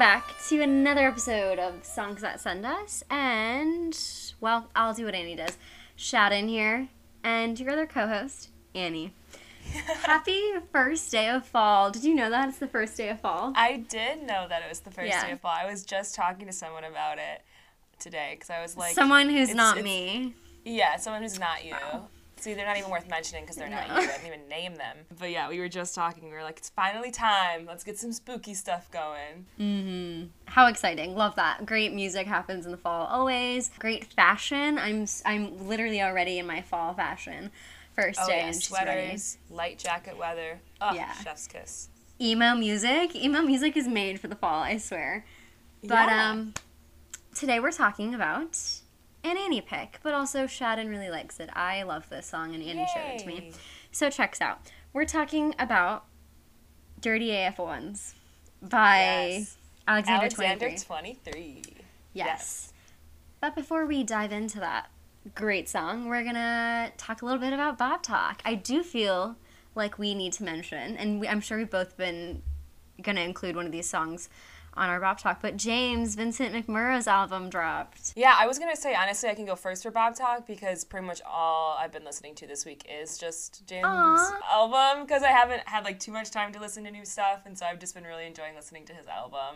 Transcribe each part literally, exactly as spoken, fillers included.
back to another episode of Songs That Send Us, and, well, I'll do what Annie does. Shout in here, and your other co-host, Annie. Happy first day of fall. Did you know that it's the first day of fall? I did know that it was the first Yeah. day of fall. I was just talking to someone about it today, because I was like... Someone who's it's, not it's, me. Yeah, someone who's not you. Wow. See, they're not even worth mentioning because they're No. not you. I didn't even name them. But yeah, we were just talking. We were like, it's finally time. Let's get some spooky stuff going. Mm-hmm. How exciting. Love that. Great music happens in the fall always. Great fashion. I'm I'm literally already in my fall fashion. First Oh day yeah, and she's sweaters, light jacket weather. Oh, Yeah. chef's kiss. ready. Emo music. Emo music is made for the fall, I swear. But Yeah. um, today we're talking about an Annie pick, but also Shadden really likes it. I love this song, and Annie showed it to me. Yay. So check us out. We're talking about Dirty A F ones by Yes. Alexander, Alexander twenty-three. twenty-three. Yes. But before we dive into that great song, we're going to talk a little bit about Bob Talk. I do feel like we need to mention, and we, I'm sure we've both been going to include one of these songs on our Bob Talk, but James Vincent McMurrow's album dropped. Yeah, I was going to say, honestly, I can go first for Bob Talk because pretty much all I've been listening to this week is just James' Aw. album because I haven't had, like, too much time to listen to new stuff, and so I've just been really enjoying listening to his album.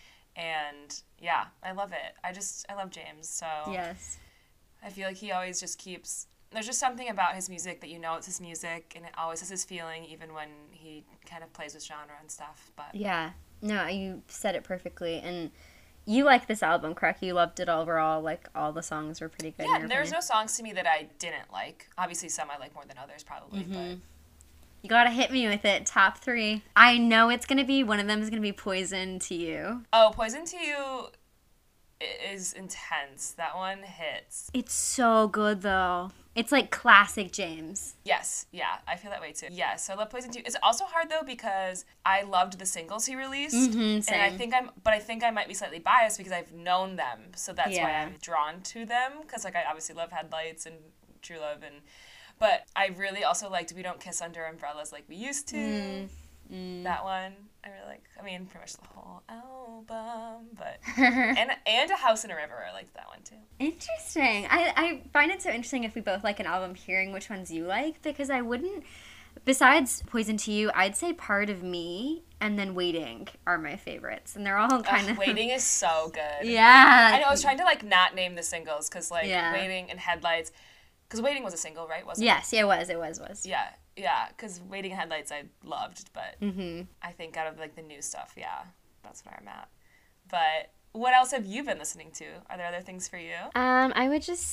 And, yeah, I love it. I just, I love James, so Yes. I feel like he always just keeps... There's just something about his music that you know it's his music, and it always has his feeling, even when he kind of plays with genre and stuff, but... Yeah. No, you said it perfectly. And you like this album, correct? You loved it overall. Like, all the songs were pretty good. in Yeah, your there's opinion. no songs to me that I didn't like. Obviously, some I like more than others, probably, but... You gotta hit me with it. Top three. I know it's gonna be, one of them is gonna be Poison to You. Oh, Poison to You i- is intense. That one hits. It's so good, though. It's like classic James. Yes, yeah, I feel that way too. Yes, I love Poison to You. It's also hard though because I loved the singles he released, Mhm, and I same. think I'm, but I think I might be slightly biased because I've known them, so that's why Yeah. I'm drawn to them. Because like I obviously love Headlights and True Love, and but I really also liked We Don't Kiss Under Umbrellas Like We Used to. Mm, mm. That one I really like. I mean, pretty much the whole album, but and and A House in a River. I liked that one too. Interesting. I, I find it so interesting if we both like an album, hearing which ones you like, because I wouldn't, besides Poison to You, I'd say Part of Me and then Waiting are my favorites. And they're all kind Ugh, of... Waiting is so good. Yeah. I know. I was trying to like not name the singles because like Yeah. Waiting and Headlights, because Waiting was a single, right? Wasn't Yes, yeah, it was, it was, was. it? Yeah, yeah. Because Waiting and Headlights I loved, but Mm-hmm. I think out of like the new stuff, yeah, that's where I'm at. But what else have you been listening to? Are there other things for you? Um, I would just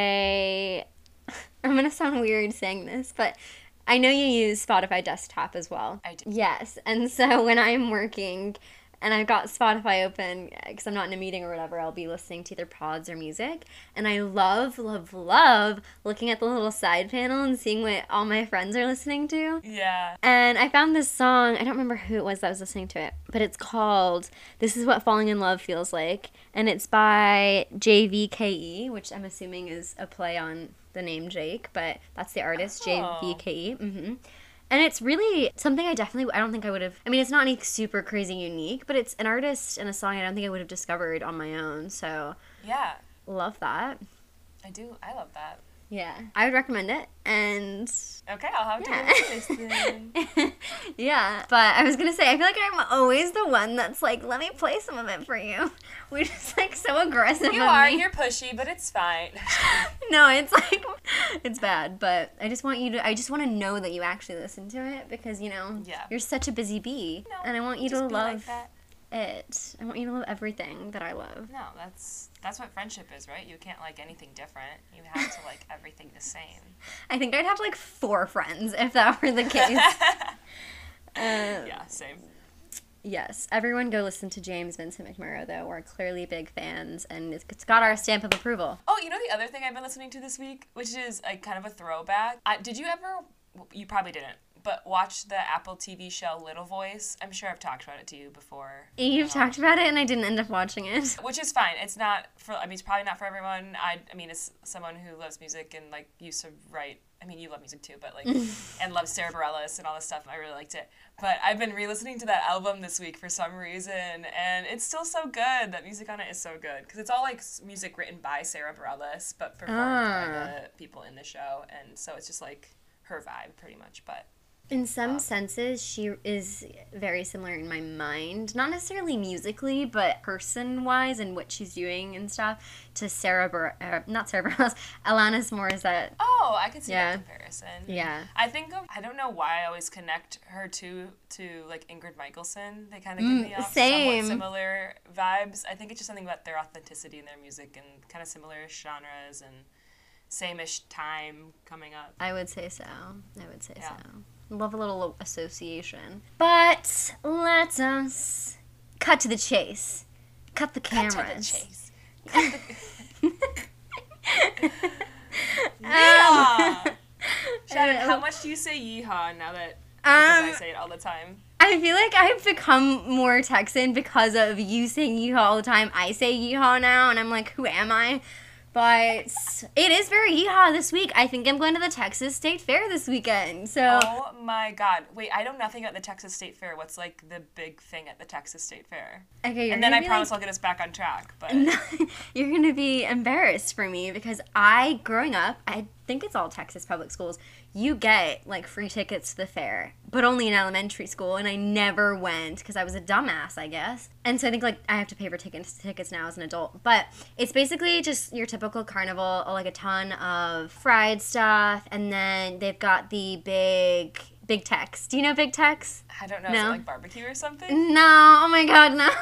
say, I'm gonna sound weird saying this, but I know you use Spotify desktop as well. I do. Yes, and so when I'm working and I've got Spotify open because I'm not in a meeting or whatever, I'll be listening to either pods or music, and I love, love, love looking at the little side panel and seeing what all my friends are listening to. Yeah. And I found this song, I don't remember who it was that was listening to it, but it's called This Is What Falling in Love Feels Like, and it's by J V K E, which I'm assuming is a play on the name Jake, but that's the artist, Oh. J V K E. Mm-hmm. And it's really something I definitely, I don't think I would have, I mean, it's not any super crazy unique, but it's an artist and a song I don't think I would have discovered on my own, so Yeah. love that. I do. I love that. Yeah. I would recommend it, and Okay, I'll have Yeah. to listen. yeah, but I was gonna say, I feel like I'm always the one that's like, let me play some of it for you. We're just like so aggressive. You of are. me. You're pushy, but it's fine. No, it's like, it's bad, but I just want you to, I just want to know that you actually listen to it because, you know, Yeah. you're such a busy bee, No, and I want you just to be like love that. it. I want you to love everything that I love. No, that's that's what friendship is, right? You can't like anything different. You have to like everything the same. I think I'd have like four friends if that were the case. uh, Yeah, same. Yes, everyone go listen to James Vincent McMurrow, though. We're clearly big fans, and it's it's got our stamp of approval. Oh, you know the other thing I've been listening to this week, which is like kind of a throwback. I, did you ever? You probably didn't, but watch the Apple T V show Little Voice. I'm sure I've talked about it to you before. You've Um, talked about it, and I didn't end up watching it. Which is fine. It's not for. I mean, it's probably not for everyone. I. I mean, as someone who loves music and like used to write I mean, you love music too, but like, and love Sarah Bareilles and all this stuff. I really liked it. But I've been re-listening to that album this week for some reason, and it's still so good. That music on it is so good because it's all like s- music written by Sarah Bareilles, but performed Ah. by the people in the show, and so it's just like her vibe pretty much. But In some Um, senses, she is very similar in my mind. Not necessarily musically, but person-wise and what she's doing and stuff to Sarah, Bar- uh, not Sarah Bareilles, Alanis Morissette. oh, I could see Yeah. that comparison. Yeah. I think of, I don't know why I always connect her to to like Ingrid Michaelson. They kind of Mm, give me off same. somewhat similar vibes. I think it's just something about their authenticity in their music and kind of similar genres and same-ish time coming up. I would say so. I would say Yeah. so. Love a little association. But let us cut to the chase. Cut the cameras. Cut to the chase. Cut the... Um, yeah. Shannon, how much do you say yeehaw now that because I Um, say it all the time? I feel like I've become more Texan because of you saying yeehaw all the time. I say yeehaw now, and I'm like, who am I? But it is very yeehaw this week. I think I'm going to the Texas State Fair this weekend. So Oh my god. Wait, I know nothing about the Texas State Fair. What's like the big thing at the Texas State Fair? okay, you're And then I gonna be promise like, I'll get us back on track. But you're gonna be embarrassed for me because I, growing up, I think it's all Texas public schools. You get like free tickets to the fair, but only in elementary school, and I never went because I was a dumbass, I guess. And so I think like I have to pay for tickets tickets now as an adult. But it's basically just your typical carnival, like a ton of fried stuff, and then they've got the big Big Tex. Do you know Big Tex? I don't know, is No. it like barbecue or something? No, oh my god, no.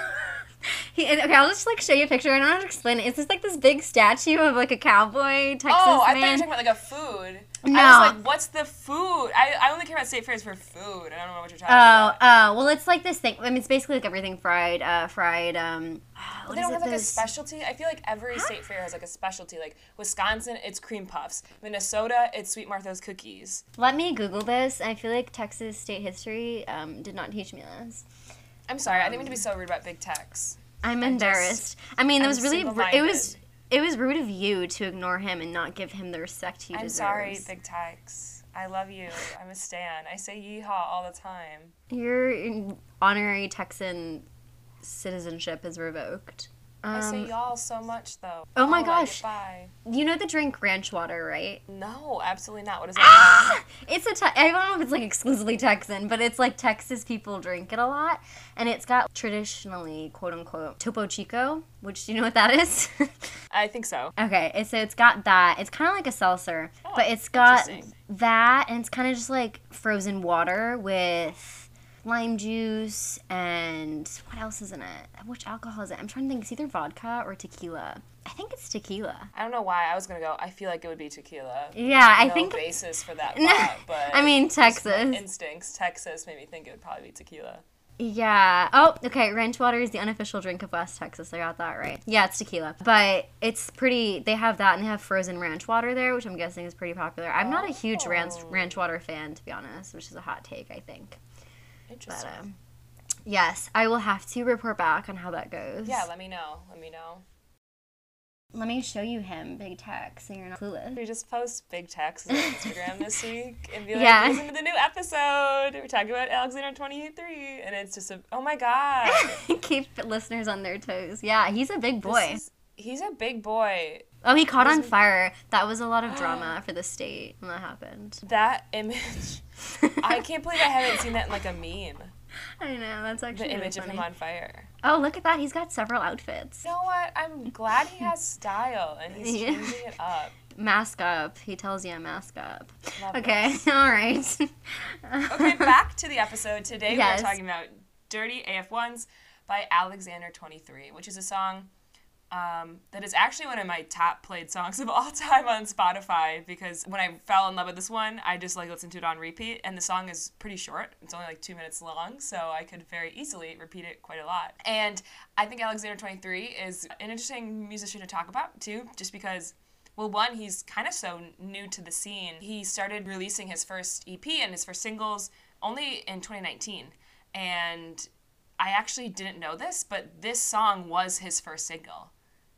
He, okay, I'll just like show you a picture. I don't know how to explain it. It's just like this big statue of like a cowboy Texas Oh, I thought you were man. talking about like a food. No. I was like, what's the food? I, I only care about state fairs for food. I don't know what you're talking Oh, about. oh, well, it's like this thing. I mean, it's basically like everything fried, uh, fried. Um, But what they is don't it? have like a Those- specialty. I feel like every state fair has like a specialty. Like Wisconsin, it's cream puffs. Minnesota, it's Sweet Martha's cookies. Let me Google this. I feel like Texas state history um, did not teach me this. I'm sorry, I didn't mean to be so rude about Big Tex. I'm I just- embarrassed. I mean, it I'm was really. It single-minded. was. It was rude of you to ignore him and not give him the respect he I'm deserves. sorry, Big Tex. I love you. I'm a stan. I say yeehaw all the time. Your honorary Texan citizenship is revoked. I say Um, y'all so much though. Oh my All right, gosh. Goodbye. you know the drink ranch water, right? No, absolutely not. What is that? Ah! It's a. Te- I don't know if it's like exclusively Texan, but it's like Texas people drink it a lot, and it's got traditionally quote unquote Topo Chico, which do you know what that is? I think so. Okay, it's- so it's got that. It's kind of like a seltzer, Oh, but it's got interesting. that, and it's kind of just like frozen water with lime juice and what else is in it? Which alcohol is it? I'm trying to think. It's either vodka or tequila. I think it's tequila. I don't know why I was gonna go. I feel like it would be tequila. Yeah, I no think. basis for that No, thought, but I mean, just my Texas. instincts. Texas made me think it would probably be tequila. Yeah. Oh, okay. Ranch water is the unofficial drink of West Texas. I got that right. Yeah, it's tequila. But it's pretty, they have that and they have frozen ranch water there, which I'm guessing is pretty popular. I'm not a huge ranch, Oh. ranch water fan, to be honest, which is a hot take, I think. But, Interesting. um, yes, I will have to report back on how that goes. Yeah, let me know. Let me know. Let me show you him, Big Tex, so you're not clueless. We just post Big Tex on Instagram this week and be like, Yeah. listen to the new episode. We're talking about Alexander twenty-three. And it's just a, oh my God. Keep listeners on their toes. Yeah, he's a big boy. This is- he's a big boy. Oh, he caught on This- fire. That was a lot of drama for the state when that happened. That image. I can't believe I haven't seen that in like a meme. I know, that's actually The really image of funny. him on fire. Oh, look at that. He's got several outfits. You know what? I'm glad he has style and he's Yeah. changing it up. Mask up. He tells you mask up. Love Okay, this. all right. Okay, back to the episode. Today Yes. we're talking about Dirty A F ones by Alexander twenty-three, which is a song um, that is actually one of my top played songs of all time on Spotify because when I fell in love with this one, I just like listened to it on repeat, and the song is pretty short. It's only like two minutes long, so I could very easily repeat it quite a lot. And I think Alexander twenty-three is an interesting musician to talk about too, just because well, one, he's kind of so new to the scene. He started releasing his first E P and his first singles only in twenty nineteen. And I actually didn't know this, but this song was his first single.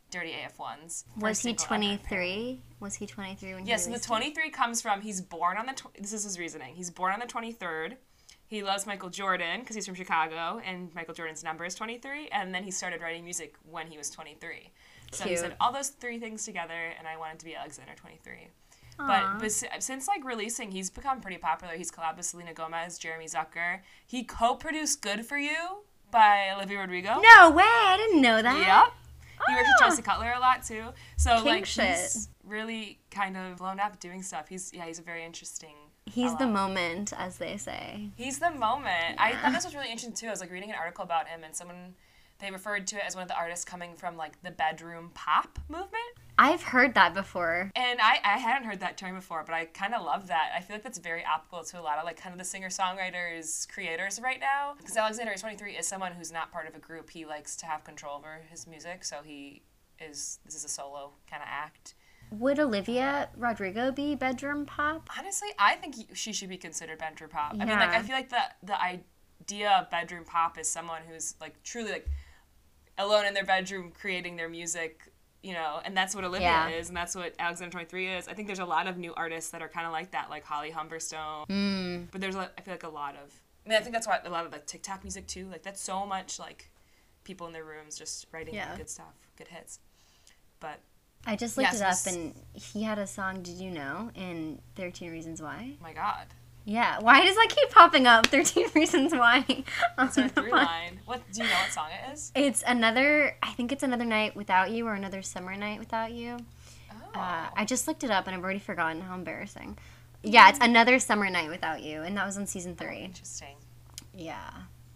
Dirty A F ones. Was he twenty-three? Was he twenty-three when he Yes, yeah, so the released twenty-three it? Comes from he's born on the, tw- this is his reasoning, he's born on the twenty-third. He loves Michael Jordan because he's from Chicago, and Michael Jordan's number is twenty-three, and then he started writing music when he was twenty-three. So Cute. he said all those three things together, and I wanted to be Alexander twenty-three. Aww. But, but since, like, releasing, he's become pretty popular. He's collabed with Selena Gomez, Jeremy Zucker. He co-produced Good For You by Olivia Rodrigo. No way! I didn't know that. Yep. He Oh. works with Chelsea Cutler a lot, too. So, King like, shit. he's really kind of blown up doing stuff. He's, yeah, he's a very interesting He's fella. the moment, as they say. He's the moment. Yeah. I thought this was really interesting, too. I was, like, reading an article about him, and someone, they referred to it as one of the artists coming from, like, the bedroom pop movement. I've heard that before. And I, I hadn't heard that term before, but I kind of love that. I feel like that's very applicable to a lot of, like, kind of the singer-songwriters, creators right now. Because Alexander twenty-three is someone who's not part of a group. He likes to have control over his music, so he is, this is a solo kind of act. Would Olivia Rodrigo be bedroom pop? Honestly, I think he, she should be considered bedroom pop. I mean, Yeah. like, I feel like the, the idea of bedroom pop is someone who's, like, truly, like, alone in their bedroom creating their music, you know, and that's what Olivia Yeah. is, and that's what Alexander twenty-three is. I think there's a lot of new artists that are kind of like that, like Holly Humberstone. Mm. But there's, a, I feel like, a lot of, I mean, I think that's why a lot of, like, TikTok music, too. Like, that's so much, like, people in their rooms just writing Yeah. good stuff, good hits. But, I just looked Yes, it up, this- and he had a song, Did You Know, in thirteen Reasons Why. oh my God. Yeah, why does that keep popping up? thirteen Reasons Why. on It's our the through phone. line. What, do you know what song it is? It's another, I think it's Another Night Without You, or Another Summer Night Without You. Oh. Uh, I just looked it up, and I've already forgotten. How embarrassing. Yeah, it's Another Summer Night Without You, and that was on season three. Interesting. Yeah.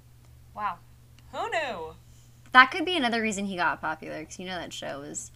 Wow. Who knew? That could be another reason he got popular, because you know that show was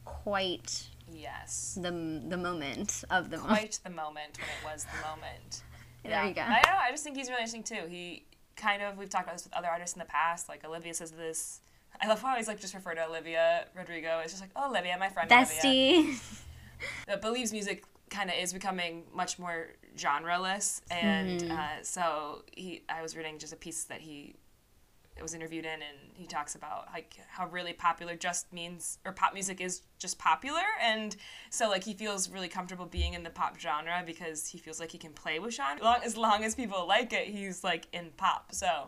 quite Yes. the the moment of the moment. Quite the moment when it was the moment. There you go. I don't know. I just think he's really interesting too. He kind of, we've talked about this with other artists in the past. Like Olivia says this. I love how I always like just refer to Olivia Rodrigo. It's just like, oh, Olivia, my friend Olivia. Bestie. That believes music kind of is becoming much more genreless, and Mhm. uh, so he. I was reading just a piece that he was interviewed in, and he talks about like how really popular just means, or pop music is just popular, and so like he feels really comfortable being in the pop genre because he feels like he can play with genre. Long, as long as people like it, he's like in pop. So uh,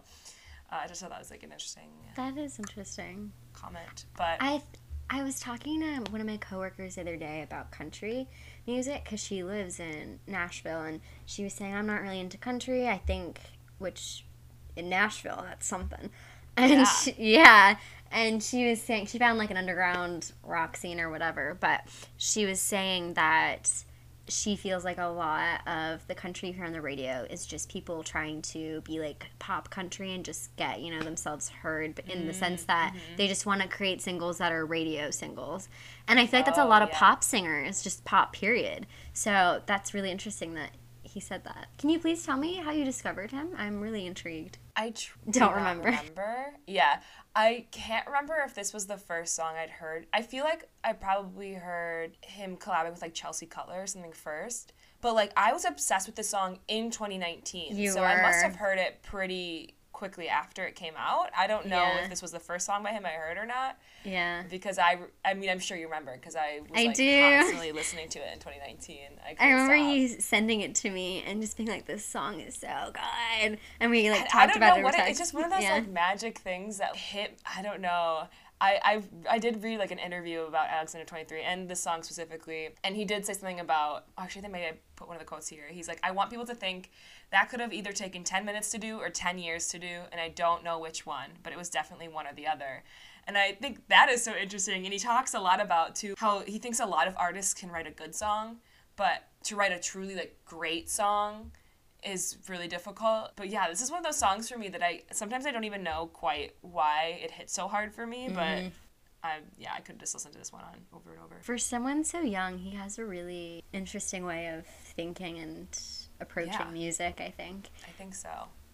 I just thought that was like an interesting That is interesting. comment. But I I was talking to one of my coworkers the other day about country music because she lives in Nashville, and she was saying, I'm not really into country. I think, which in Nashville, that's something. And Yeah. she, yeah. And she was saying, she found like an underground rock scene or whatever, but she was saying that she feels like a lot of the country here on the radio is just people trying to be like pop country and just get, you know, themselves heard, but in the sense that they just want to create singles that are radio singles. And I feel like that's a Oh, lot of yeah. pop singers, just pop period. So that's really interesting that he said that. Can you please tell me how you discovered him? I'm really intrigued. I tr- Don't do not remember. remember. Yeah. I can't remember if this was the first song I'd heard. I feel like I probably heard him collabing with like Chelsea Cutler or something first. But like I was obsessed with this song in twenty nineteen. You so I must were. have heard it pretty quickly after it came out. I don't know Yeah. if this was the first song by him I heard or not, Yeah. because I I mean I'm sure you remember because I was I like do. constantly listening to it in twenty nineteen. I, I couldn't remember stop. you sending it to me and just being like, "This song is so good," and we like I- talked I don't about know it. over what it, text. it's just one of those Yeah. like magic things that hit. I don't know. I, I I did read like an interview about Alexander twenty-three and this song specifically, and he did say something about. Actually, I think maybe I put one of the quotes here. He's like, I want people to think that could have either taken ten minutes to do or ten years to do, and I don't know which one, but it was definitely one or the other. And I think that is so interesting. And he talks a lot about too how he thinks a lot of artists can write a good song, but to write a truly like great song is really difficult. But yeah, this is one of those songs for me that I sometimes I don't even know quite why it hit so hard for me, but I yeah, I could just listen to this one on over and over. For someone so young, he has a really interesting way of thinking and approaching Yeah. music, I think. I think so.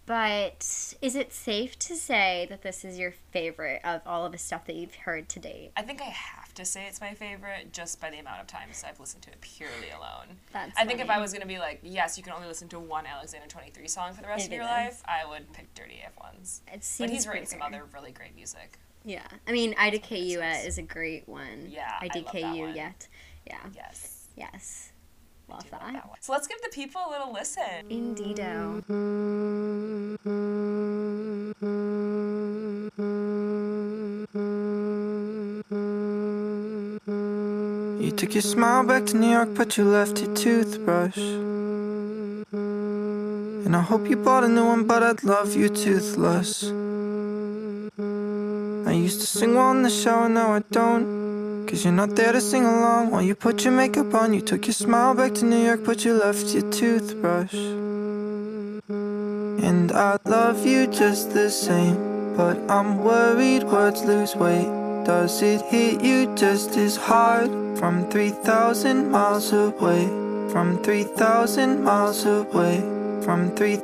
But is it safe to say that this is your favorite of all of the stuff that you've heard to date? I think I have to say it's my favorite just by the amount of times I've listened to it purely alone. That's I think if I funny. was going to be like, yes, you can only listen to one Alexander twenty-three song for the rest It of your is. life, I would pick Dirty A F ones. It seems But he's written pretty some fair. other really great music. Yeah. I mean, I D K U Christmas. is a great one. Yeah, I I D K U love that one. yet. Yeah. Yes. Yes. I Love do that. love that one. So let's give the people a little listen. Indeedo. You took your smile back to New York, but you left your toothbrush. And I hope you bought a new one, but I'd love you toothless. I used to sing while in the shower, now I don't. Cause you're not there to sing along while you put your makeup on. You took your smile back to New York, but you left your toothbrush. And I love you just the same, but I'm worried words lose weight. Does it hit you just as hard from three thousand miles away? From three thousand miles away? From three...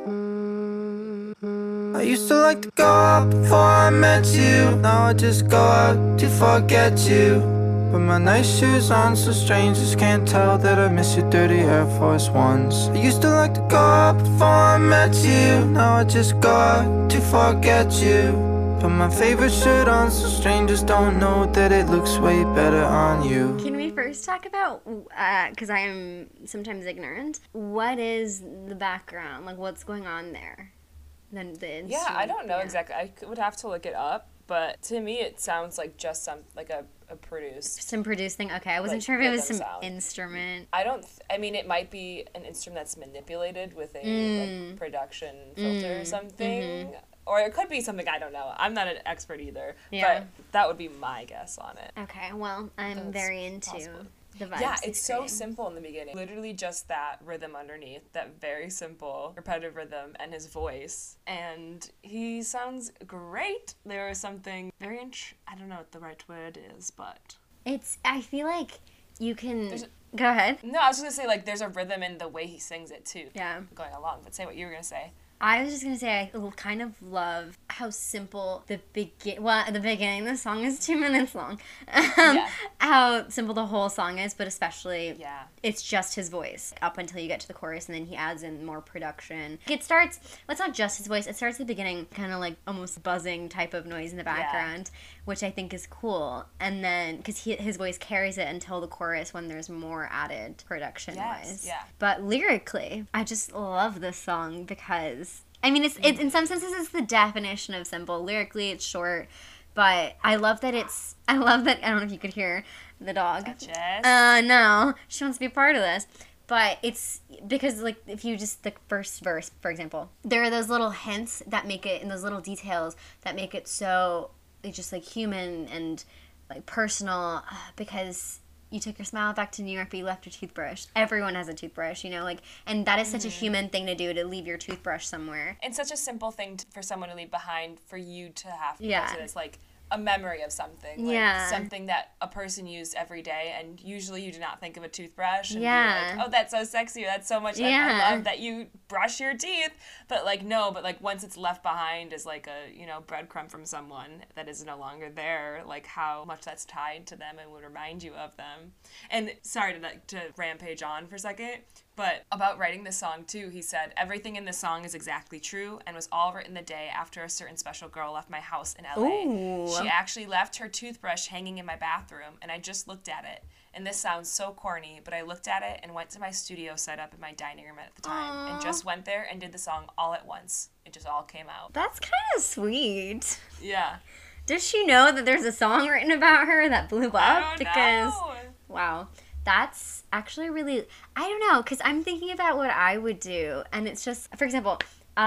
I used to like to go out before I met you. Now I just go out to forget you. Put my nice shoes on so strangers can't tell that I miss your dirty Air Force Ones. I used to like to go out before I met you. Now I just go out to forget you. Put my favorite shirt on so strangers don't know that it looks way better on you. Can we first talk about, because I am sometimes ignorant, what is the background? Like, what's going on there? Then the Yeah, I don't know yeah. exactly. I c- would have to look it up, but to me it sounds like just some like a, a produced. Some produced thing. Okay, I wasn't Like, sure if it was rhythm some sound. instrument. I don't. Th- I mean, it might be an instrument that's manipulated with a Mm. like production filter or Mm, something, mhm. or it could be something I don't know. I'm not an expert either, Yeah. but that would be my guess on it. Okay, well, I'm That's very into possible. the vibes. Yeah, he's it's so creating. simple in the beginning. Literally just that rhythm underneath, that very simple repetitive rhythm, and his voice. And he sounds great. There is something very, int- I don't know what the right word is, but. It's. I feel like you can. There's a- Go ahead. No, I was gonna say, like, there's a rhythm in the way he sings it, too. Yeah. Going along, but say what you were gonna say. I was just gonna say I kind of love how simple the begin. Well, at the beginning, the song is two minutes long. Um, Yeah. How simple the whole song is, but especially Yeah. it's just his voice up until you get to the chorus, and then he adds in more production. It starts. Well, it's not just his voice. It starts at the beginning, kind of like almost buzzing type of noise in the background, which I think is cool. And then because his voice carries it until the chorus when there's more added production Yes, wise. yeah. But lyrically, I just love this song because. I mean, it's, it's in some senses it's the definition of simple. Lyrically, it's short, but I love that it's. I love that. I don't know if you could hear the dog. Duchess. Uh, no, she wants to be a part of this. But it's because, like, if you just the first verse, for example, there are those little hints that make it, and those little details that make it so like, just like human and like personal. uh, Because you took your smile back to New York, but you left your toothbrush. Everyone has a toothbrush, you know, like, and that is such a human thing to do, to leave your toothbrush somewhere. It's such a simple thing t- for someone to leave behind for you to have to Yeah. it as like a memory of something. Like Yeah. something that a person used every day, and usually you do not think of a toothbrush and Yeah. be like, oh, that's so sexy, or that's so much, I- I, Yeah. love that you brush your teeth. But like, no, but like once it's left behind as like a, you know, breadcrumb from someone that is no longer there, like how much that's tied to them and would remind you of them. And sorry to, like, to rampage on for a second, but about writing this song too, he said, everything in this song is exactly true and was all written the day after a certain special girl left my house in L A. Ooh. She actually left her toothbrush hanging in my bathroom, and I just looked at it. And this sounds so corny, but I looked at it and went to my studio set up in my dining room at the time and Aw. just went there and did the song all at once. It just all came out. That's kind of sweet. Yeah. Does she know that there's a song written about her that blew up? I don't because know. wow, that's actually really. I don't know, because I'm thinking about what I would do, and it's just, for example,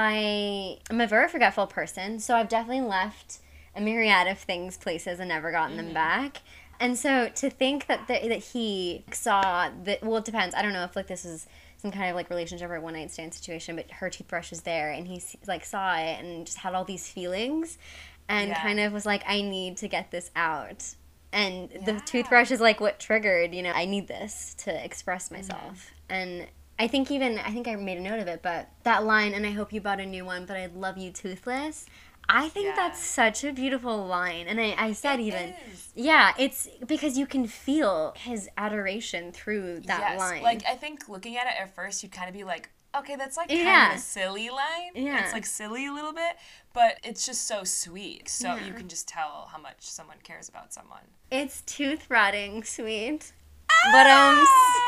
I am a very forgetful person, so I've definitely left a myriad of things, places, and never gotten them back. And so to think that the, that he saw that, well, it depends. I don't know if like this is some kind of like relationship or one night stand situation, but her toothbrush was there, and he like saw it and just had all these feelings, and Yeah. kind of was like, I need to get this out. And the Yeah. toothbrush is like what triggered, you know, I need this to express myself. And I think even, I think I made a note of it, but that line, and I hope you bought a new one, but I love you toothless. I think Yeah. that's such a beautiful line. And I, I said It even, is. yeah, it's because you can feel his adoration through that yes. line. Like, I think looking at it at first, you'd kind of be like, okay, that's like kind Yeah. of a silly line. Yeah. It's like silly a little bit, but it's just so sweet. So Yeah. you can just tell how much someone cares about someone. It's tooth rotting sweet. But um,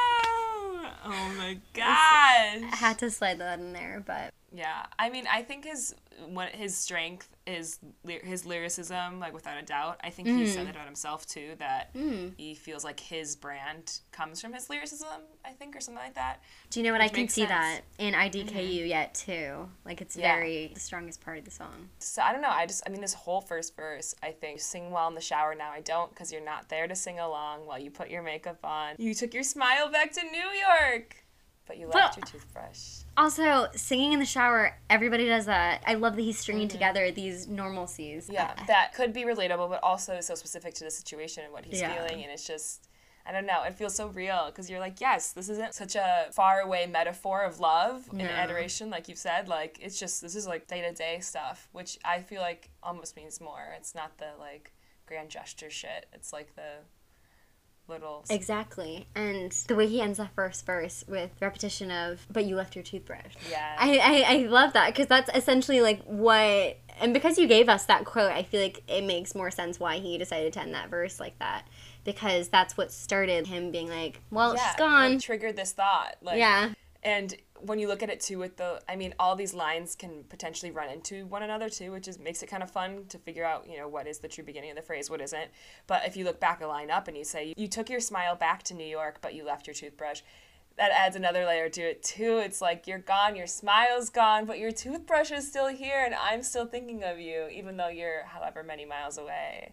Oh, oh my gosh. I had to slide that in there, but Yeah, I mean, I think his what his strength is ly- his lyricism, like without a doubt. I think he said that about himself too, that he feels like his brand comes from his lyricism. I think, or something like that. do you know what? I Which can makes see sense. that in I D K U yet too. Like it's Yeah. very the strongest part of the song. So I don't know. I just, I mean, this whole first verse, I think, sing while in the shower. Now I don't, because you're not there to sing along while you put your makeup on. You took your smile back to New York, but you left But- your toothbrush. Also, singing in the shower, everybody does that. I love that he's stringing together these normalcies. Yeah, that could be relatable, but also so specific to the situation and what he's Yeah. feeling, and it's just, I don't know, it feels so real, because you're like, yes, this isn't such a faraway metaphor of love and No. adoration, like you've said, like, it's just, this is like day-to-day stuff, which I feel like almost means more. It's not the, like, grand gesture shit, it's like the little... Exactly. And the way he ends that first verse with repetition of, but you left your toothbrush. Yeah. I, I, I love that because that's essentially like what, and because you gave us that quote, I feel like it makes more sense why he decided to end that verse like that. Because that's what started him being like, well, yeah, she's gone. like, triggered this thought. Like, Yeah. And when you look at it too with the, I mean, all these lines can potentially run into one another too, which is makes it kind of fun to figure out, you know, what is the true beginning of the phrase, what isn't. But if you look back a line up and you say, you took your smile back to New York, but you left your toothbrush, that adds another layer to it too. It's like, you're gone, your smile's gone, but your toothbrush is still here, and I'm still thinking of you, even though you're however many miles away.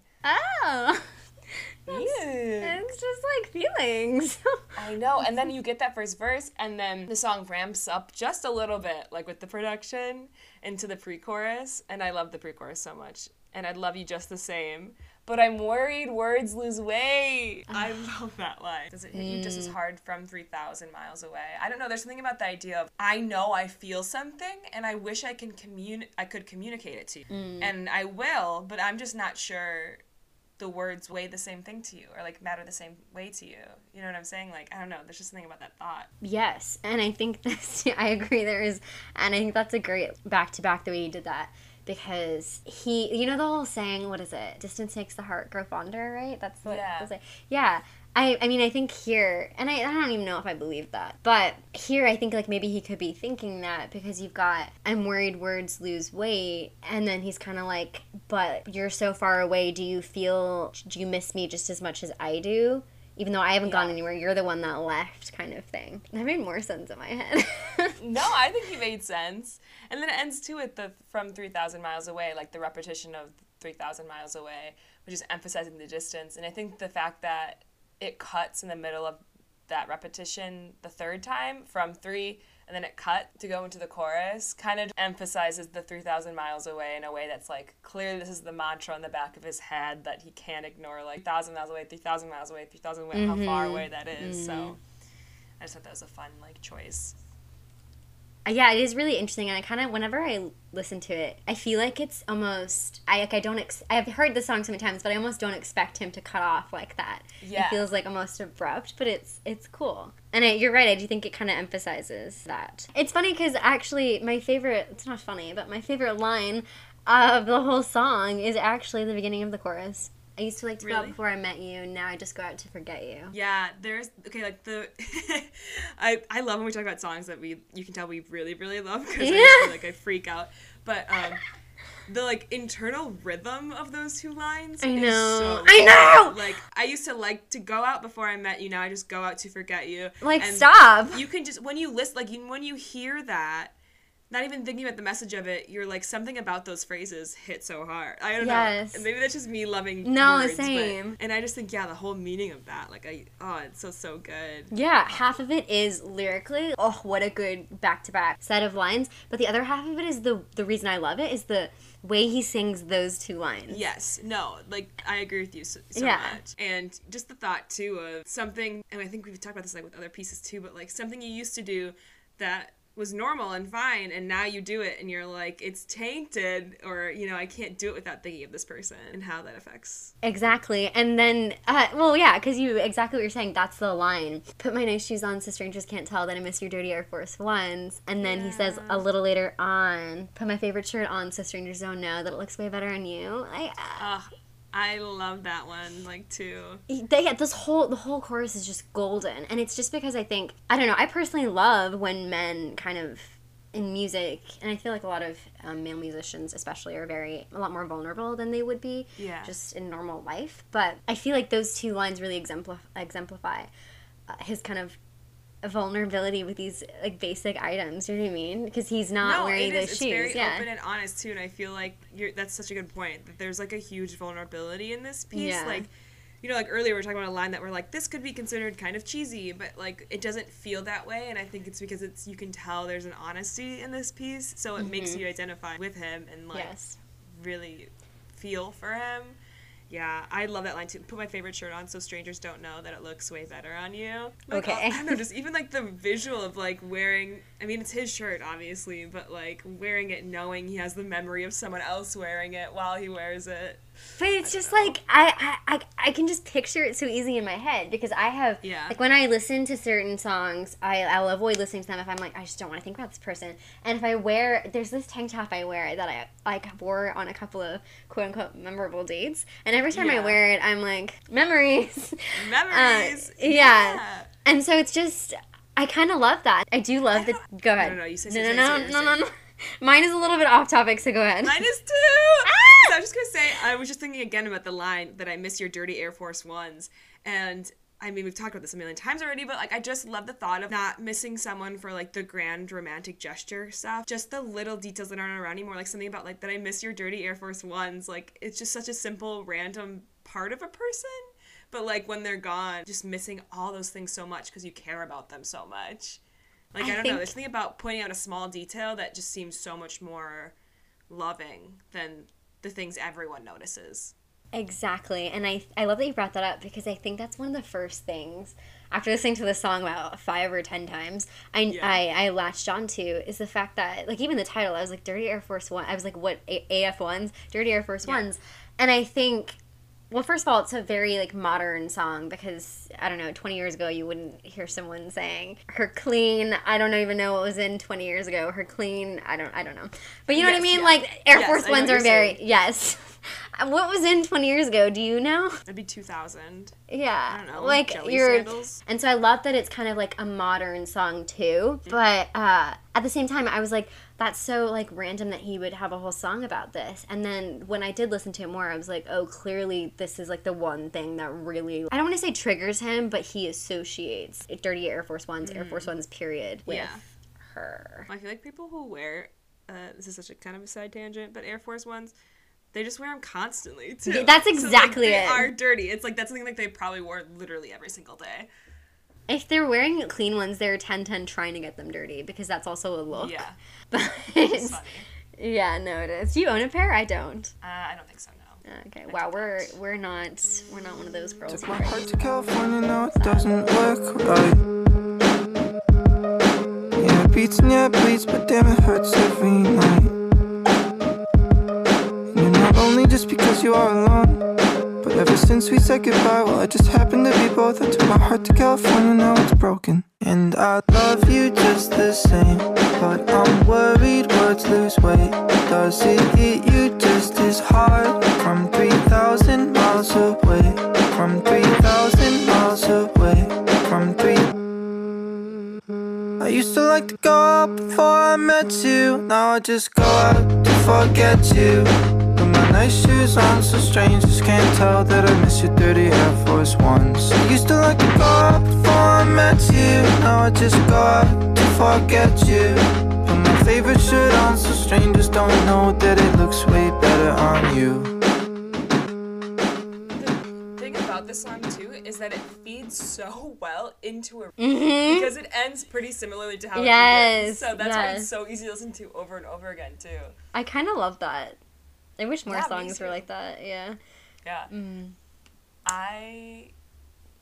Oh. Yeah. It's just like feelings. I know, and then you get that first verse, and then the song ramps up just a little bit, like with the production, into the pre-chorus, and I love the pre-chorus so much, and I'd love you just the same, but I'm worried words lose weight. I love that line. Does it hit you just as hard from three thousand miles away? I don't know, there's something about the idea of, I know I feel something, and I wish I can communi- I could communicate it to you, and I will, but I'm just not sure the words weigh the same thing to you or like matter the same way to you. You know what I'm saying? Like, I don't know. There's just something about that thought. Yes, and I think this, I agree there is, and I think that's a great back-to-back the way you did that, because he, you know the whole saying, what is it? Distance makes the heart grow fonder, right? That's what Yeah. they say. Yeah. I, I mean, I think here, and I, I don't even know if I believe that, but here I think like maybe he could be thinking that because you've got, I'm worried words lose weight, and then he's kind of like, but you're so far away, do you feel, do you miss me just as much as I do? Even though I haven't gone Yeah. anywhere, you're the one that left, kind of thing. That made more sense in my head. No, I think he made sense. And then it ends too with the from three thousand miles away, like the repetition of three thousand miles away, which is emphasizing the distance. And I think the fact that it cuts in the middle of that repetition the third time from three and then it cut to go into the chorus kind of emphasizes the three thousand miles away in a way that's like, clearly this is the mantra in the back of his head that he can't ignore, like three thousand miles away, three thousand miles away, three thousand away, how far away that is. So I just thought that was a fun like choice. Yeah, it is really interesting, and I kind of, whenever I listen to it, I feel like it's almost, I like, I don't, ex- I've heard the song so many times, but I almost don't expect him to cut off like that. Yeah. It feels like almost abrupt, but it's, it's cool. And I, you're right, I do think it kind of emphasizes that. It's funny because actually my favorite, it's not funny, but my favorite line of the whole song is actually the beginning of the chorus. I used to like to go out Really? before I met you, and now I just go out to forget you. Yeah, there's okay, like the I I love when we talk about songs that we you can tell we really really love because Yeah. I feel like I freak out. But um, the like internal rhythm of those two lines. I is know. so I know! good. Like I used to like to go out before I met you. Now I just go out to forget you. Like, And stop! You can just when you listen, like you, when you hear that. Not even thinking about the message of it, you're like, something about those phrases hit so hard. I don't Yes. know. Maybe that's just me loving No, words. but- same. and I just think, yeah, the whole meaning of that, like, I, oh, it's so, so good. Yeah, half of it is lyrically, oh, what a good back-to-back set of lines. But the other half of it is the the reason I love it is the way he sings those two lines. Yes, no, like, I agree with you so, so Yeah. much. And just the thought, too, of something, and I think we've talked about this, like, with other pieces, too, but, like, something you used to do that was normal and fine, and now you do it and you're like, it's tainted, or, you know, I can't do it without thinking of this person, and how that affects. Exactly. And then, uh, well, yeah, because you, exactly what you're saying, that's the line. Put my nice shoes on so strangers can't tell that I miss your dirty Air Force Ones. And then yeah. he says a little later on, put my favorite shirt on so strangers don't know that it looks way better on you. I, uh, uh, I love that one, like, too. They get this whole, the whole chorus is just golden. And it's just because I think, I don't know, I personally love when men kind of, in music, and I feel like a lot of um, male musicians especially are very, a lot more vulnerable than they would be yeah. just in normal life. But I feel like those two lines really exemplify, exemplify uh, his kind of vulnerability with these like basic items, you know what I mean? Because he's not no, wearing it those is. shoes. It's very yeah. open and honest too, and I feel like you're, that's such a good point. That there's like a huge vulnerability in this piece. Yeah. Like, you know, like earlier we were talking about a line that we're like, this could be considered kind of cheesy, but like it doesn't feel that way, and I think it's because it's you can tell there's an honesty in this piece, so it mm-hmm. makes you identify with him and like yes. really feel for him. Yeah, I love that line too. Put my favorite shirt on so strangers don't know that it looks way better on you. Like, okay. I don't know, just even like the visual of like wearing, I mean, it's his shirt obviously, but like wearing it knowing he has the memory of someone else wearing it while he wears it. But it's just know. like, I, I, I, I can just picture it so easy in my head because I have, yeah. like when I listen to certain songs, I, I'll avoid listening to them if I'm like, I just don't want to think about this person. And if I wear, there's this tank top I wear that I like wore on a couple of quote unquote memorable dates. And every time yeah. I wear it, I'm like, memories. Memories. uh, yeah. yeah. And so it's just, I kind of love that. I do love the, go ahead. No, no, no, you say, no, say, no, say, no, say, no, say. no, no. Mine is a little bit off topic, so go ahead. Mine is too! Ah! So I was just going to say, I was just thinking again about the line that I miss your dirty Air Force Ones. And, I mean, we've talked about this a million times already, but, like, I just love the thought of not missing someone for, like, the grand romantic gesture stuff. Just the little details that aren't around anymore. Like, something about, like, that I miss your dirty Air Force Ones. Like, it's just such a simple, random part of a person. But, like, when they're gone, just missing all those things so much because you care about them so much. Like, I, I don't think, know, there's something about pointing out a small detail that just seems so much more loving than the things everyone notices. Exactly. And I I love that you brought that up because I think that's one of the first things, after listening to the song about five or ten times, I, yeah. I, I latched onto is the fact that, like, even the title, I was like, Dirty Air Force One. I was like, what, A- AF ones? Dirty Air Force yeah. Ones. And I think... Well, first of all, it's a very, like, modern song because, I don't know, twenty years ago you wouldn't hear someone saying, her clean, I don't even know what was in twenty years ago, her clean, I don't I don't know. But you know yes, what I mean? Yeah. Like, Air yes, Force Ones are very, saying. yes. What was in twenty years ago, do you know? That'd be two thousand. Yeah. I don't know, like, jelly you're, sandals. And so I love that it's kind of, like, a modern song, too. Mm-hmm. But uh, at the same time, I was like, that's so, like, random that he would have a whole song about this. And then when I did listen to it more, I was like, oh, clearly this is, like, the one thing that really, I don't want to say triggers him, but he associates Dirty Air Force Ones, mm. Air Force Ones, period, with yeah. her. I feel like people who wear, uh, this is such a kind of a side tangent, but Air Force Ones, they just wear them constantly, too. Yeah, that's exactly so, like, they it. They are dirty. It's, like, that's something, like, they probably wore literally every single day. If they're wearing clean ones, they're ten ten trying to get them dirty because that's also a look. Yeah. But it's funny. Yeah, no, it is. Do you own a pair? I don't. Uh, I don't think so, no. Okay. I wow, we're not. we're not we're not one of those girls. Took my heart to California, now it doesn't work right. Yeah, it beats and yeah, it bleeds, but damn, it hurts every night. And you're not lonely just because you are alone. But ever since we said goodbye, well, it just happened to be both. I took my heart to California, now it's broken. And I love you just the same, but I'm worried words lose weight. Does it hit you just as hard from three thousand miles away? From three thousand miles away? From three... I used to like to go out before I met you. Now I just go out to forget you. Put my nice shoes on so strangers can't tell that I miss your dirty Air Force Ones. I used to like to go out before I met you. Now I just go out to forget you. Put my favorite shirt on so strangers don't know that it looks way better on you. The thing about this song too is that it feeds so well into a mm-hmm. because it ends pretty similarly to how yes, it begins. So that's yes. why it's so easy to listen to over and over again too. I kind of love that. I wish more yeah, songs were like that. Yeah. Yeah. Mm. I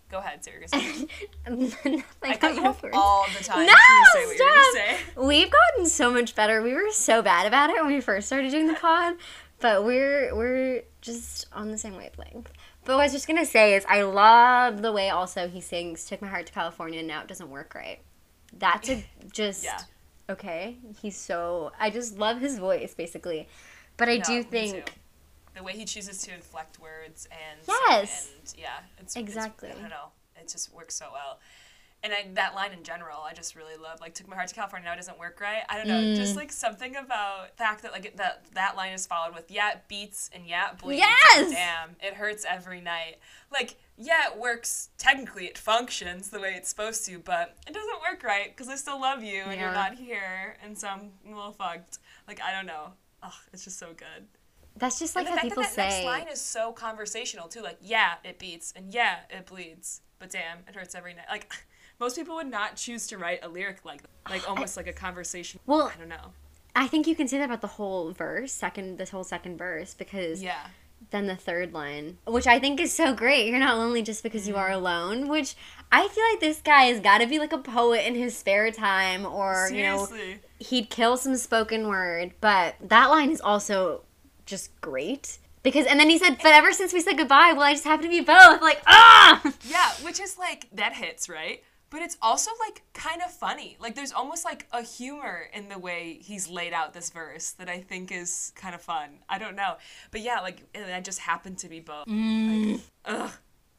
Go ahead, say what you're gonna say. Nothing I cut you off afterwards. all the time. No, Can you say what you're stop! gonna say? We've gotten so much better. We were so bad about it when we first started doing the pod, but we're we're just on the same wavelength. But what I was just gonna say is I love the way also he sings "Took My Heart to California and Now It Doesn't Work Right." That's a just Yeah. okay. He's so I just love his voice basically, but I No, do me think. too. The way he chooses to inflect words and Yes. and yeah, it's Exactly. It's, I don't know, it just works so well. And I, that line in general, I just really love. Like, took my heart to California, now it doesn't work right. I don't know, Mm. just like something about the fact that like that that line is followed with yeah, it beats and yeah, it bleeds. Yes! Damn, it hurts every night. Like, yeah, it works. Technically, it functions the way it's supposed to, but it doesn't work right because I still love you and Yeah. you're not here, and so I'm a little fucked. Like, I don't know. Ugh, it's just so good. That's just like And the how fact people that that say. next line is so conversational too. Like, yeah, it beats, and yeah, it bleeds, but damn, it hurts every night. Like, most people would not choose to write a lyric like that. Like almost like a conversation. Well, I don't know. I think you can say that about the whole verse, second, this whole second verse, because Yeah. then the third line, which I think is so great. You're not lonely just because you are alone, which I feel like this guy has got to be like a poet in his spare time, or, Seriously. you know, he'd kill some spoken word. But that line is also just great. Because, and then he said, but ever since we said goodbye, well, I just happen to be both. Like, ah! Yeah, which is like, that hits, right? But it's also like kind of funny. Like there's almost like a humor in the way he's laid out this verse that I think is kind of fun. I don't know. But yeah, like, and I just happen to be both. Like, ugh,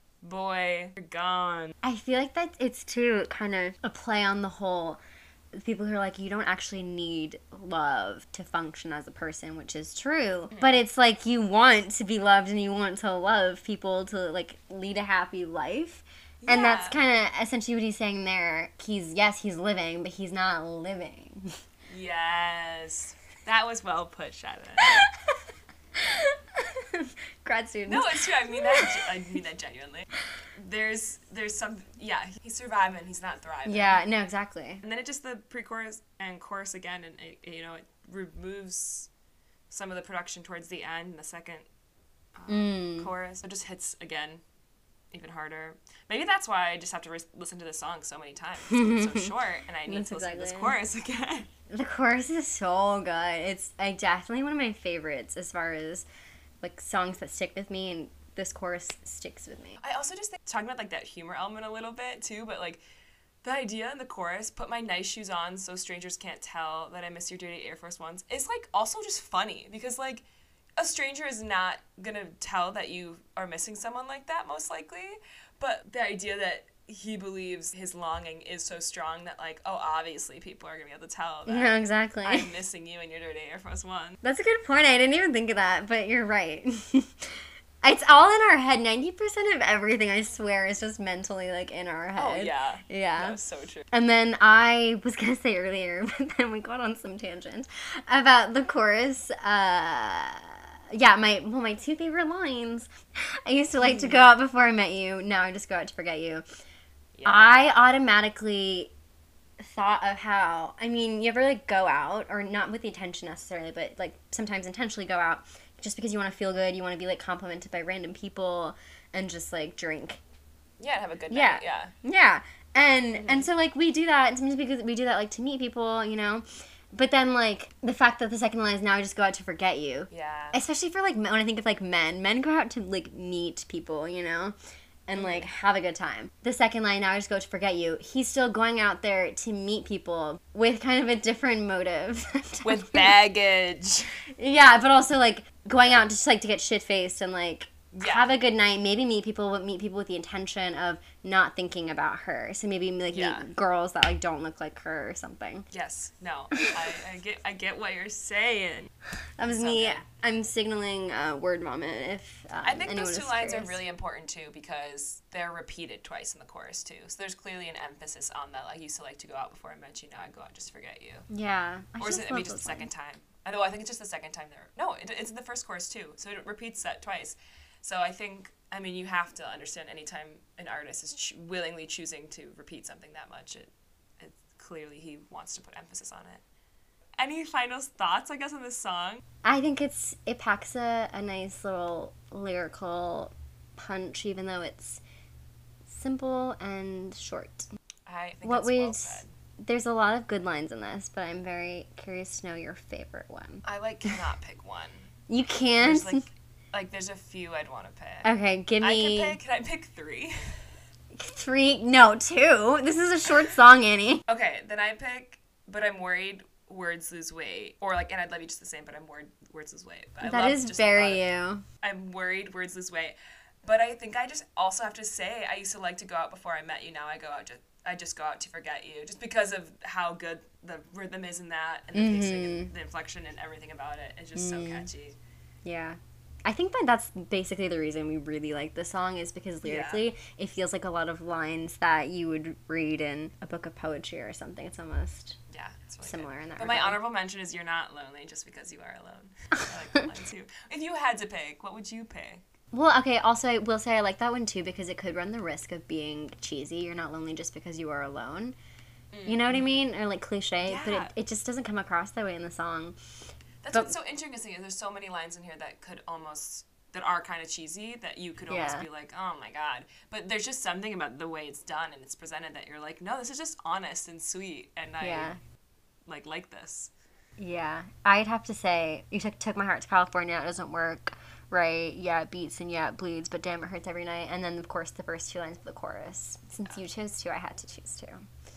boy, you're gone. I feel like that it's too kind of a play on the whole people who are like, you don't actually need love to function as a person, which is true. But it's like you want to be loved and you want to love people to like lead a happy life. And that's Yeah. kind of essentially what he's saying there. He's, yes, he's living, but he's not living. Yes. That was well put, Shannon. Grad student. No, it's true. I mean that. I mean that genuinely. There's, there's some. Yeah, he's surviving. He's not thriving. Yeah, no, exactly. And then it just the pre-chorus and chorus again, and it, you know it removes some of the production towards the end in the second um, Mm. chorus. It just hits again, even harder. Maybe that's why I just have to re- listen to this song so many times. It's so short, and I need That's to listen to this exactly. chorus again. The chorus is so good. It's like definitely one of my favorites as far as like songs that stick with me, and this chorus sticks with me. I also just think talking about like that humor element a little bit too, but like the idea in the chorus, put my nice shoes on so strangers can't tell that I miss your dirty Air Force Ones, is like also just funny because like a stranger is not gonna tell that you are missing someone like that most likely, but the idea that he believes his longing is so strong that like, oh, obviously people are gonna be able to tell that No, exactly. I'm missing you and your dirty Air Force One. That's a good point. I didn't even think of that, but you're right. It's all in our head. ninety percent of everything, I swear, is just mentally like in our Oh head. yeah. Yeah. That's so true. And then I was going to say earlier, but then we got on some tangent about the chorus. Uh, yeah, my well, my two favorite lines. I used to like to go out before I met you. Now I just go out to forget you. Yeah. I automatically thought of how, I mean, you ever like go out, or not with the intention necessarily, but like sometimes intentionally go out just because you want to feel good, you want to be like complimented by random people and just like drink. Yeah, have a good Yeah. night. Yeah. Yeah. And and so like we do that, and sometimes because we do that like to meet people, you know. But then like the fact that the second line is now I just go out to forget you. Yeah. Especially for like men- when I think of like men, men go out to like meet people, you know, and like have a good time. The second line, now I just go to forget you. He's still going out there to meet people with kind of a different motive. With baggage. Yeah, but also like going out just like to get shit faced and like Yeah. have a good night. Maybe meet people, but meet people with the intention of not thinking about her. So maybe like Yeah. meet girls that like don't look like her or something. Yes. No. I, I get I get what you're saying. That was So me. good. I'm signaling uh, word vomit. If um, I think anyone those two is lines are curious. really important too because they're repeated twice in the chorus too. So there's clearly an emphasis on that. I used to like to go out before I met you. Now I go out just to forget you. Yeah. I Or is just it maybe love just the those second lines. time? Although I think it's just the second time there. No, it, it's in the first chorus too. So it repeats that twice. So I think, I mean, you have to understand anytime an artist is ch- willingly choosing to repeat something that much, it, it clearly he wants to put emphasis on it. Any final thoughts, I guess, on this song? I think it's it packs a, a nice little lyrical punch, even though it's simple and short. I think What that's well would said. There's a lot of good lines in this, but I'm very curious to know your favorite one. I like cannot pick one. You can't. There's like, like there's a few I'd want to pick. Okay, give I me can pick. Can I pick three? three. No, two. This is a short song, Annie. Okay, then I pick. But I'm worried words lose weight, or like, and I'd love you just the same. But I'm worried words lose weight. But I That love is just very a lot of- you. I'm worried words lose weight. But I think I just also have to say I used to like to go out before I met you. Now I go out just I just go out to forget you, just because of how good the rhythm is in that, and the Mm-hmm. pacing, and the inflection, and everything about it. It's just so catchy. Yeah. I think that that's basically the reason we really like this song is because lyrically it feels like a lot of lines that you would read in a book of poetry or something. It's almost Yeah, it's really similar good. in that But my regard. honorable mention is "You're not lonely just because you are alone." I like that line too. If you had to pick, what would you pick? Well, okay, also I will say I like that one too because it could run the risk of being cheesy. You're not lonely just because you are alone. You know what I mean? Or like cliche, but Yeah. it, it just doesn't come across that way in the song. That's But- what's so interesting. Is there's so many lines in here that could almost that are kind of cheesy that you could almost Yeah. be like, oh my god. But there's just something about the way it's done and it's presented that you're like, no, this is just honest and sweet, and I Yeah. like like this. Yeah. I'd have to say, you took, took my heart to California, it doesn't work, right? Yeah, it beats and yeah, it bleeds, but damn, it hurts every night. And then, of course, the first two lines of the chorus. Since you chose two, I had to choose two.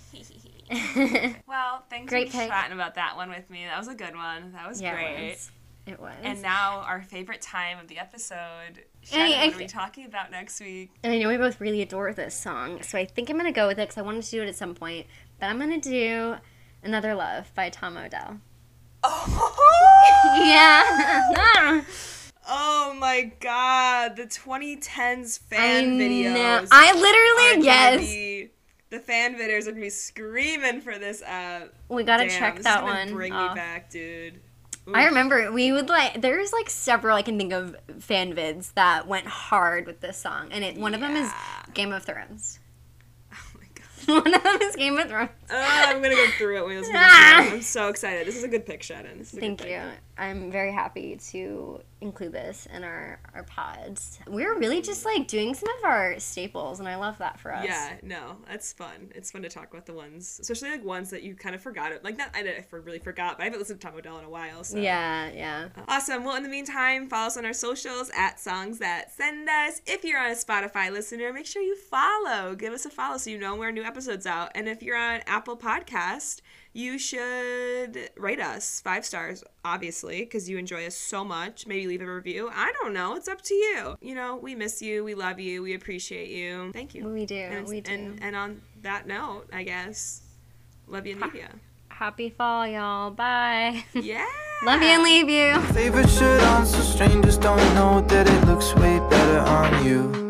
Well, thanks Great for pick. chatting about that one with me. That was a good one. That was Yeah, great. it was. It was. And now our favorite time of the episode. Hey, Shannon, I what are we th- talking about next week? And I know we both really adore this song, so I think I'm going to go with it because I wanted to do it at some point. But I'm going to do Another Love by Tom Odell. Oh! Yeah. Oh my god, the twenty tens I fan know. videos. I are literally, gonna yes. be- the fan videos are gonna be screaming for this app. We got to Damn, check this that is gonna one. Bring off. me back, dude. Ooh. I remember we would like there's like several I can think of fan vids that went hard with this song, and it one of them is Yeah. Game of Thrones. Oh my god. One of them is Game of Thrones. Uh, I'm gonna go through it when it's Ah. I'm so excited. This is a good pick, Shannon. This is a Thank good you. pick. I'm very happy to include this in our, our pods. We're really just like doing some of our staples, and I love that for us. Yeah, no, that's fun. It's fun to talk about the ones, especially like ones that you kind of forgot. Like not I, I really forgot, but I haven't listened to Tom Odell in a while. So Yeah, yeah. awesome. Well, in the meantime, follow us on our socials at Songs That Send Us. If you're on a Spotify listener, make sure you follow. Give us a follow so you know when our new episode's out. And if you're on Apple Podcast, you should rate us five stars, obviously, because you enjoy us so much. Maybe leave a review. I don't know. It's up to you. You know, we miss you. We love you. We appreciate you. Thank you. We do. And, we do. And, and on that note, I guess, love you and leave you. Happy fall, y'all. Bye. Yeah. Love you and leave you. Favorite shirt on so strangers don't know that it looks way better on you.